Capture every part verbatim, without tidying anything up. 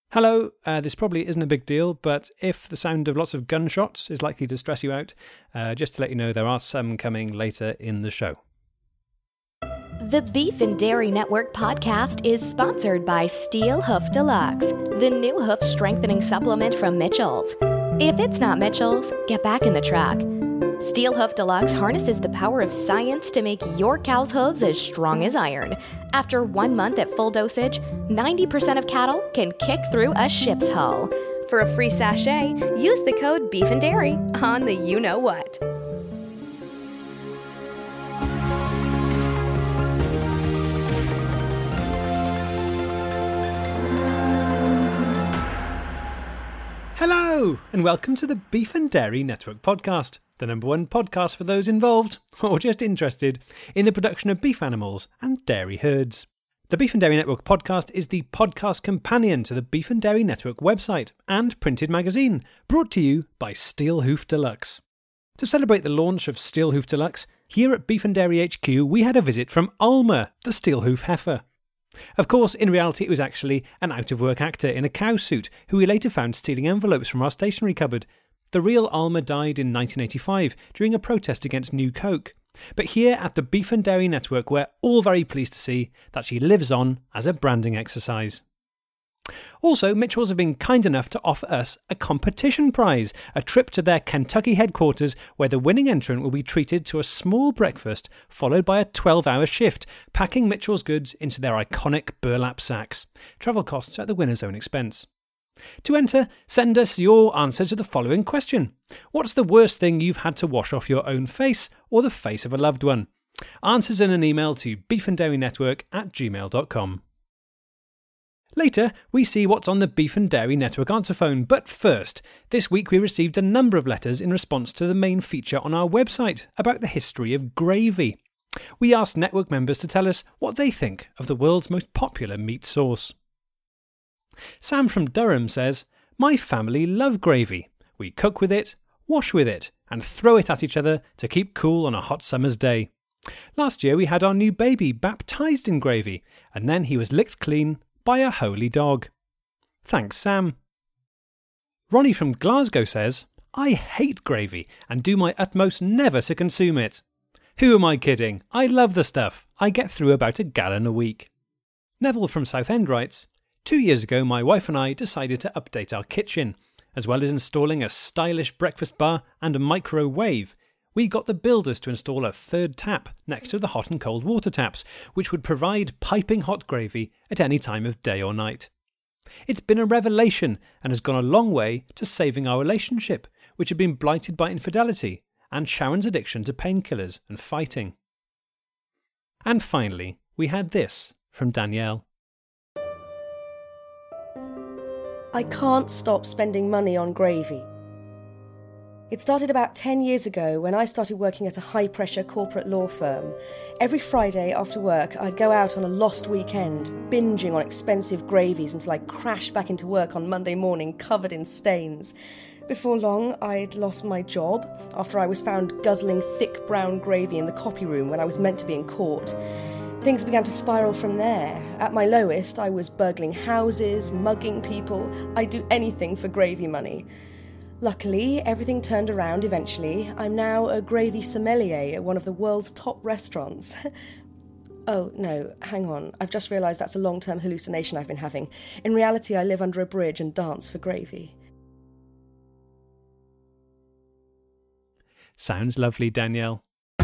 Hello, uh, this probably isn't a big deal, but if the sound of lots of gunshots is likely to stress you out, uh, just to let you know there are some coming later in the show. The Beef and Dairy Network podcast is sponsored by Steel Hoof Deluxe, the new hoof strengthening supplement from Mitchell's. If it's not Mitchell's, get back in the truck. Steel Hoof Deluxe harnesses the power of science to make your cow's hooves as strong as iron. After one month at full dosage, ninety percent of cattle can kick through a ship's hull. For a free sachet, use the code Beef and Dairy on the you-know-what. Hello, and welcome to the Beef and Dairy Network podcast, the number one podcast for those involved, or just interested, in the production of beef animals and dairy herds. The Beef and Dairy Network podcast is the podcast companion to the Beef and Dairy Network website and printed magazine, brought to you by Steel Hoof Deluxe. To celebrate the launch of Steel Hoof Deluxe, here at Beef and Dairy H Q we had a visit from Alma, the Steel Hoof heifer. Of course, in reality it was actually an out-of-work actor in a cow suit who we later found stealing envelopes from our stationery cupboard. The real Alma died in nineteen eighty-five during a protest against New Coke. But here at the Beef and Dairy Network we're all very pleased to see that she lives on as a branding exercise. Also, Mitchell's have been kind enough to offer us a competition prize, a trip to their Kentucky headquarters where the winning entrant will be treated to a small breakfast followed by a twelve-hour shift, packing Mitchell's goods into their iconic burlap sacks. Travel costs at the winner's own expense. To enter, send us your answer to the following question. What's the worst thing you've had to wash off your own face or the face of a loved one? Answers in an email to beefanddairynetwork at gmail dot com. Later, we see what's on the Beef and Dairy Network answer phone, but first, this week we received a number of letters in response to the main feature on our website about the history of gravy. We asked network members to tell us what they think of the world's most popular meat sauce. Sam from Durham says, "My family love gravy. We cook with it, wash with it, and throw it at each other to keep cool on a hot summer's day. Last year we had our new baby baptised in gravy, and then he was licked clean by a holy dog." Thanks, Sam. Ronnie from Glasgow says, "I hate gravy and do my utmost never to consume it." Who am I kidding? I love the stuff. I get through about a gallon a week. Neville from Southend writes, Two years ago my wife and I decided to update our kitchen. As well as installing a stylish breakfast bar and a microwave, we got the builders to install a third tap next to the hot and cold water taps, which would provide piping hot gravy at any time of day or night. It's been a revelation and has gone a long way to saving our relationship, which had been blighted by infidelity and Sharon's addiction to painkillers and fighting. And finally, we had this from Danielle. I can't stop spending money on gravy. It started about ten years ago when I started working at a high-pressure corporate law firm. Every Friday after work, I'd go out on a lost weekend, binging on expensive gravies until I crashed back into work on Monday morning covered in stains. Before long, I'd lost my job after I was found guzzling thick brown gravy in the copy room when I was meant to be in court. Things began to spiral from there. At my lowest, I was burgling houses, mugging people. I'd do anything for gravy money. Luckily, everything turned around eventually. I'm now a gravy sommelier at one of the world's top restaurants. Oh, no, hang on. I've just realised that's a long-term hallucination I've been having. In reality, I live under a bridge and dance for gravy. Sounds lovely, Danielle.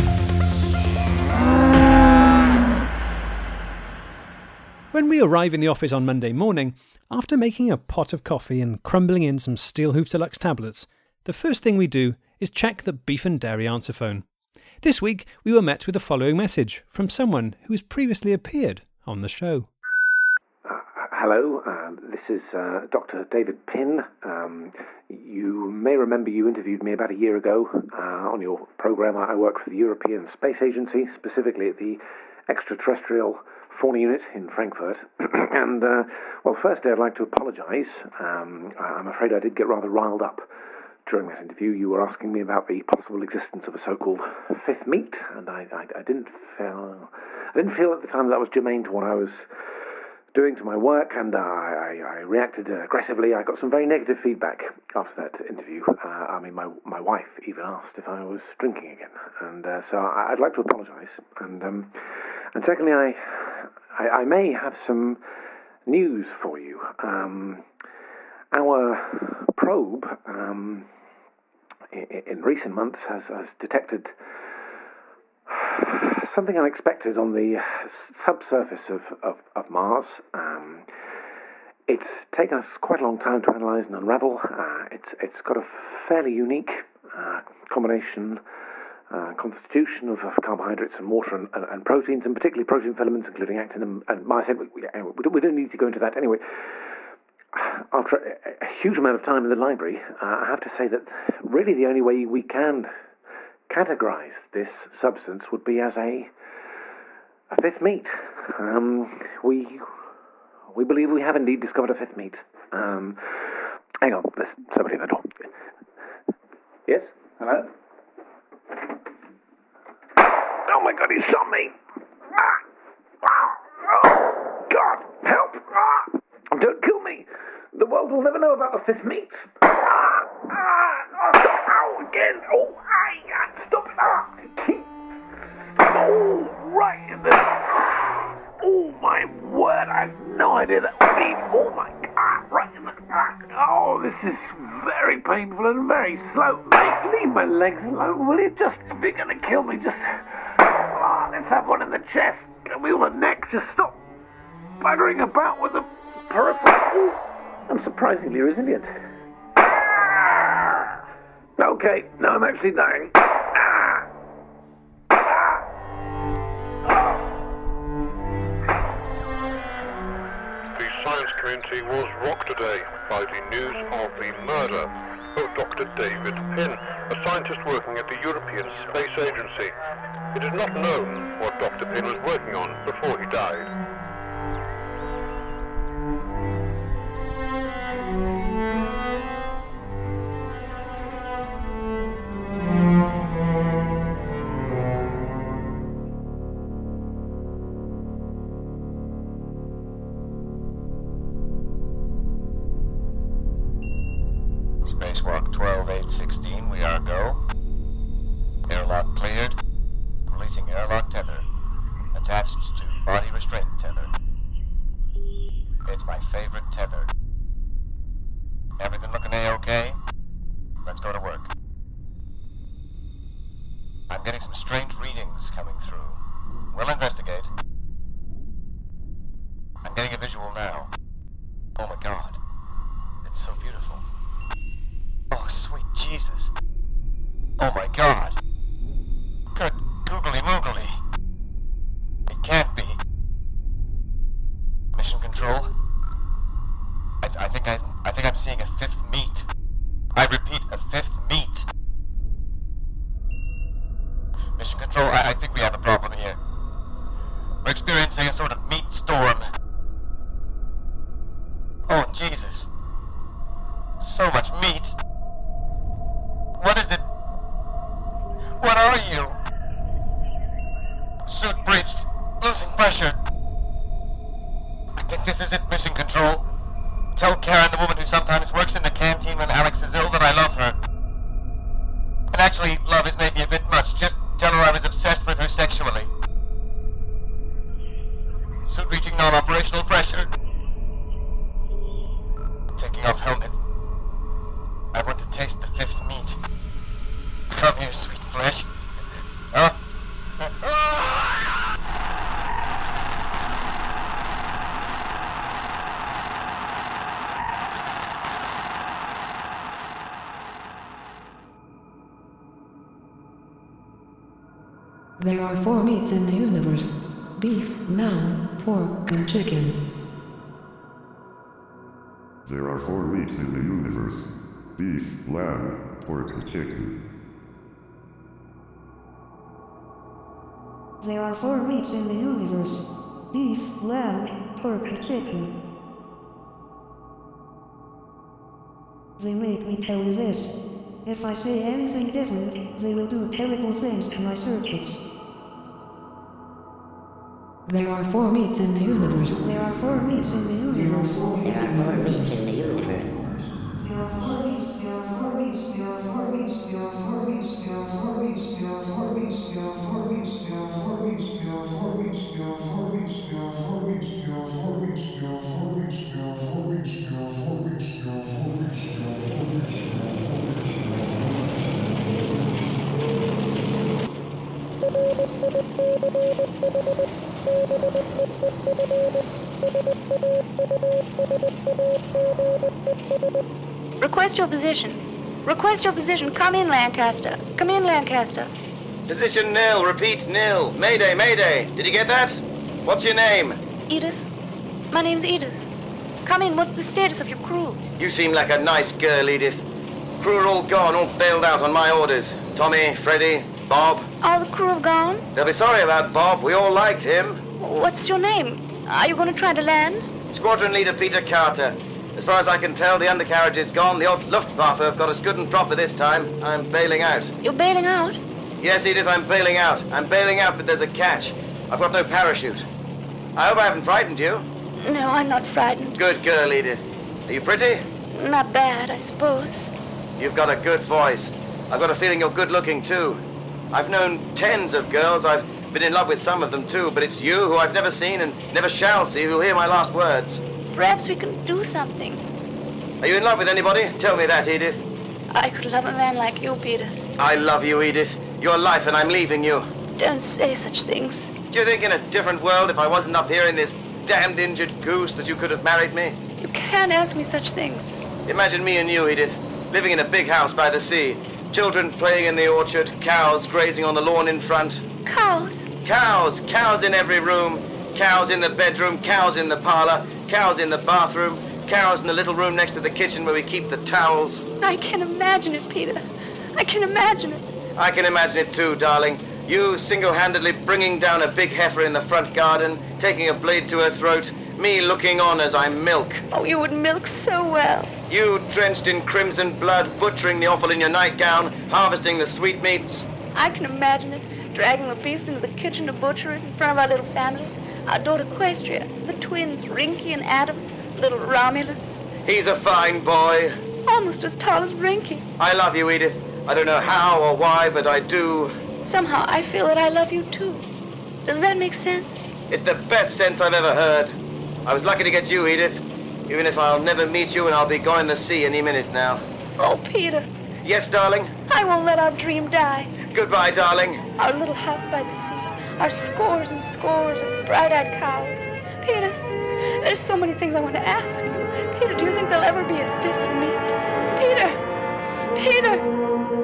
When we arrive in the office on Monday morning, after making a pot of coffee and crumbling in some Steel Hoof Deluxe tablets, the first thing we do is check the Beef and Dairy answer phone. This week, we were met with the following message from someone who has previously appeared on the show. Uh, hello, uh, this is uh, Doctor David Pinn. Um, you may remember you interviewed me about a year ago uh, on your programme. I work for the European Space Agency, specifically at the Extraterrestrial Fauna Unit in Frankfurt. and, uh, well, firstly, I'd like to apologise. Um, I'm afraid I did get rather riled up during that interview. You were asking me about the possible existence of a so-called fifth meat, and I, I, I didn't feel I didn't feel at the time that was germane to what I was doing to my work, and uh, I, I reacted aggressively. I got some very negative feedback after that interview. Uh, I mean, my my wife even asked if I was drinking again, and uh, so I, I'd like to apologise. And um, and secondly, I, I I may have some news for you. Um, our probe um, in, in recent months has, has detected something unexpected on the subsurface of, of, of Mars. Um, it's taken us quite a long time to analyse and unravel. Uh, it's it's got a fairly unique uh, combination, uh, constitution of, of carbohydrates and water and, and, and proteins, and particularly protein filaments, including actin and, and myosin. We, anyway, we, don't, we don't need to go into that anyway. After a, a huge amount of time in the library, uh, I have to say that really the only way we can categorize this substance would be as a a fifth meat. Um, we we believe we have indeed discovered a fifth meat. Um, hang on, there's somebody at the door. Yes? Hello? Oh my God, he shot me! Ah! Oh, God, help! Ah! Don't kill me! The world will never know about the fifth meat. Ah! Ah! Oh, stop! Ow! Again! Oh! I stop it! Ah! Keep! Oh! Right in the... Oh my word! I have no idea that would be... Oh my God! Right in the... Ah. Oh, this is very painful and very slow. Mate, leave my legs alone, will you? Just, if you're gonna kill me, just... Ah, let's have one in the chest. And we on the neck. Just stop buggering about with the peripheral. I'm surprisingly resilient. Ah! Okay, now I'm actually dying. Ah! Ah! The science community was rocked today by the news of the murder of Doctor David Pinn, a scientist working at the European Space Agency. It is not known what Doctor Pinn was working on before he died. Spacewalk twelve eight sixteen, we are go. Airlock cleared. Releasing airlock tether. Attached to body restraint tether. It's my favorite tether. Everything looking A-okay? Let's go to work. I'm getting some strange readings coming through. We'll investigate. I'm getting a visual now. Oh my God. It's so beautiful. Oh, sweet Jesus. Oh my God. Good googly moogly. It can't be. Mission control? I, I think I, I think I'm seeing a fifth meat. I repeat, a fifth meat. Mission control, I, I think we have a problem here. We're experiencing a sort of meat storm. Oh, Jesus. So much meat. What is it? What are you? Suit breached. Losing pressure. I think this is it, mission control. Tell Karen, the woman who sometimes works in the canteen when Alex is ill, that I love her. And actually, love is maybe a bit much. Just tell her I was obsessed with her sexually. Suit reaching non-operational pressure. Taking off helmet. I want to taste the fifth meat. Come here, sweet flesh. Huh? There are four meats in the universe: beef, lamb, pork, and chicken. There are four meats in the universe: beef, lamb, pork, and chicken. There are four meats in the universe: beef, lamb, pork, and chicken. They make me tell you this. If I say anything different, they will do terrible things to my circuits. There are four meats in the universe. There are four meats in the universe. There are four meats in the universe. There are four meats. There are four meats. There are four meats. There are four meats. There are four meats. There are four meats. There are four meats. There are four meats. There are four meats. There are four meats. There are four meats. There are four meats. There are four meats. There are four meats. There are four meats. There are four meats. Request your position. Request your position. Come in, Lancaster. Come in, Lancaster. Position nil. Repeat nil. Mayday, mayday. Did you get that? What's your name? Edith. My name's Edith. Come in. What's the status of your crew? You seem like a nice girl, Edith. Crew are all gone, all bailed out on my orders. Tommy, Freddie, Bob. All the crew have gone? They'll be sorry about Bob. We all liked him. What's your name? Are you going to try to land? Squadron Leader Peter Carter. As far as I can tell, the undercarriage is gone. The old Luftwaffe have got us good and proper this time. I'm bailing out. You're bailing out? Yes, Edith, I'm bailing out. I'm bailing out, but there's a catch. I've got no parachute. I hope I haven't frightened you. No, I'm not frightened. Good girl, Edith. Are you pretty? Not bad, I suppose. You've got a good voice. I've got a feeling you're good-looking, too. I've known tens of girls. I've been in love with some of them, too. But it's you, who I've never seen and never shall see, who'll hear my last words. Perhaps we can do something. Are you in love with anybody? Tell me that, Edith. I could love a man like you, Peter. I love you, Edith. Your life, and I'm leaving you. Don't say such things. Do you think in a different world, if I wasn't up here in this damned injured goose, that you could have married me? You can't ask me such things. Imagine me and you, Edith, living in a big house by the sea. Children playing in the orchard, cows grazing on the lawn in front. Cows? Cows! Cows in every room. Cows in the bedroom, cows in the parlor, cows in the bathroom, cows in the little room next to the kitchen where we keep the towels. I can imagine it, Peter. I can imagine it. I can imagine it too, darling. You single-handedly bringing down a big heifer in the front garden, taking a blade to her throat, me looking on as I milk. Oh, you would milk so well. You drenched in crimson blood, butchering the offal in your nightgown, harvesting the sweetmeats. I can imagine it, dragging the beast into the kitchen to butcher it in front of our little family. Our daughter Questria, the twins, Rinky and Adam, little Romulus. He's a fine boy. Almost as tall as Rinky. I love you, Edith. I don't know how or why, but I do. Somehow I feel that I love you too. Does that make sense? It's the best sense I've ever heard. I was lucky to get you, Edith. Even if I'll never meet you and I'll be going to sea any minute now. Oh, Peter. Yes, darling? I won't let our dream die. Goodbye, darling. Our little house by the sea. Our scores and scores of bright-eyed cows. Peter, there's so many things I want to ask you. Peter, do you think there'll ever be a fifth meat? Peter! Peter!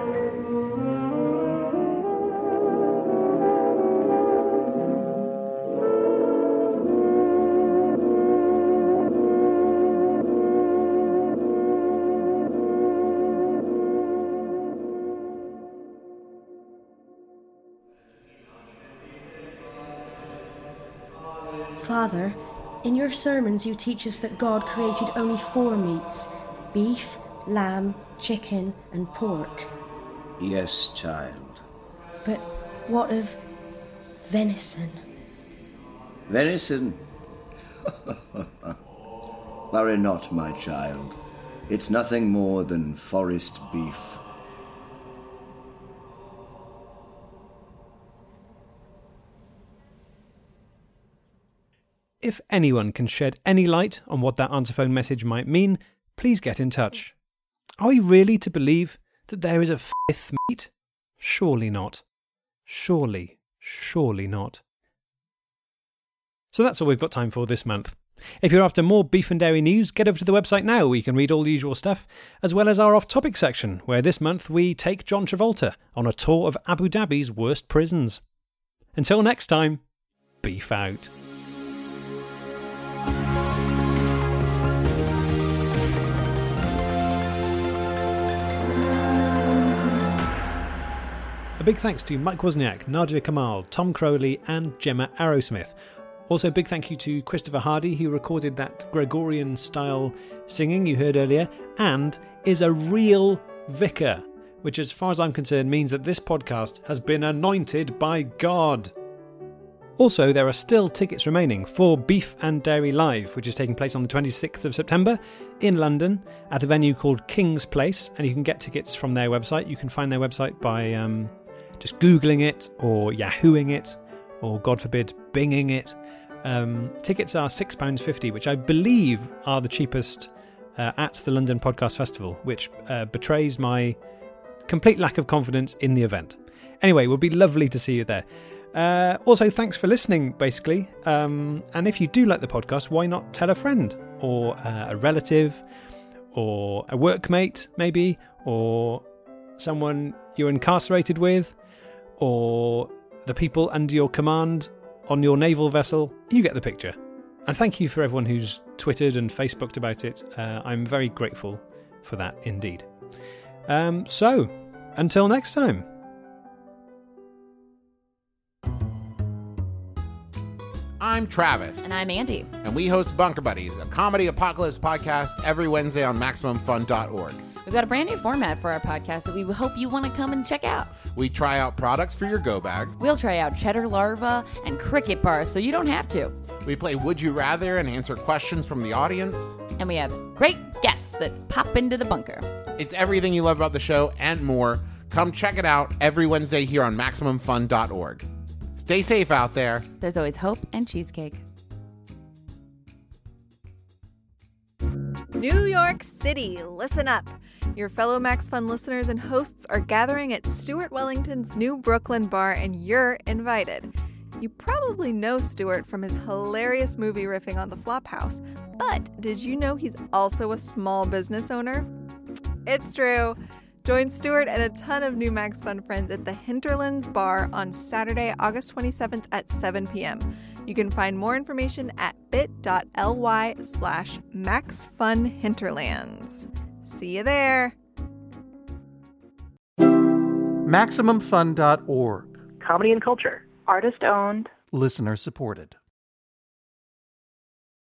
Father, in your sermons you teach us that God created only four meats: beef, lamb, chicken and pork. Yes, child. But what of venison? Venison? Worry not, my child. It's nothing more than forest beef. If anyone can shed any light on what that answer phone message might mean, please get in touch. Are we really to believe that there is a fifth meat? Surely not. Surely, surely not. So that's all we've got time for this month. If you're after more beef and dairy news, get over to the website now where you can read all the usual stuff, as well as our off-topic section, where this month we take John Travolta on a tour of Abu Dhabi's worst prisons. Until next time, beef out. A big thanks to Mike Wozniak, Nadia Kamal, Tom Crowley and Gemma Arrowsmith. Also a big thank you to Christopher Hardy, who recorded that Gregorian-style singing you heard earlier, and is a real vicar, which as far as I'm concerned means that this podcast has been anointed by God. Also, there are still tickets remaining for Beef and Dairy Live, which is taking place on the twenty-sixth of September in London at a venue called King's Place, and you can get tickets from their website. You can find their website by um, just Googling it or Yahooing it or, God forbid, Binging it. Um, tickets are six pounds fifty, which I believe are the cheapest uh, at the London Podcast Festival, which uh, betrays my complete lack of confidence in the event. Anyway, it would be lovely to see you there. Uh, also, thanks for listening, basically. Um, and if you do like the podcast, why not tell a friend or uh, a relative or a workmate, maybe, or someone you're incarcerated with, or the people under your command on your naval vessel. You get the picture. And thank you for everyone who's Twittered and Facebooked about it. Uh, I'm very grateful for that indeed. Um, so, until next time. I'm Travis. And I'm Andy. And we host Bunker Buddies, a comedy apocalypse podcast every Wednesday on Maximum Fun dot org. We've got a brand new format for our podcast that we hope you want to come and check out. We try out products for your go bag. We'll try out cheddar larva and cricket bars so you don't have to. We play Would You Rather and answer questions from the audience. And we have great guests that pop into the bunker. It's everything you love about the show and more. Come check it out every Wednesday here on Maximum Fun dot org. Stay safe out there. There's always hope and cheesecake. New York City, listen up. Your fellow Max Fun listeners and hosts are gathering at Stuart Wellington's new Brooklyn bar, and you're invited. You probably know Stuart from his hilarious movie riffing on the Flophouse, but did you know he's also a small business owner? It's true. Join Stuart and a ton of new Max Fun friends at the Hinterlands Bar on Saturday, August twenty-seventh at seven p.m. You can find more information at bit.ly slash maxfunhinterlands. See you there. Maximum Fun dot org. Comedy and culture. Artist owned. Listener supported.